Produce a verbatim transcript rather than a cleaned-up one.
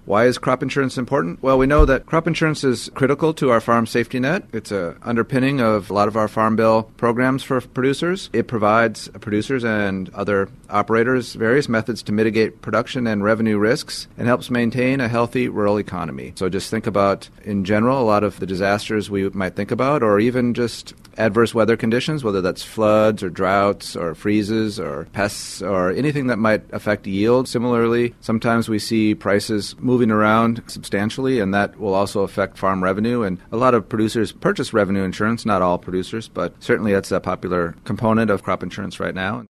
Why is crop insurance important? Well, we know that crop insurance is critical to our farm safety net. It's a underpinning of a lot of our Farm Bill programs for producers. It provides producers and other operators various methods to mitigate production and revenue risks and helps maintain a healthy rural economy. So just think about, in general, a lot of the disasters we might think about, or even just adverse weather conditions, whether that's floods or droughts or freezes or pests or anything that might affect yield. Similarly, sometimes we see prices moving around substantially, and that will also affect farm revenue. And a lot of producers purchase revenue insurance, not all producers, but certainly that's a popular component of crop insurance right now.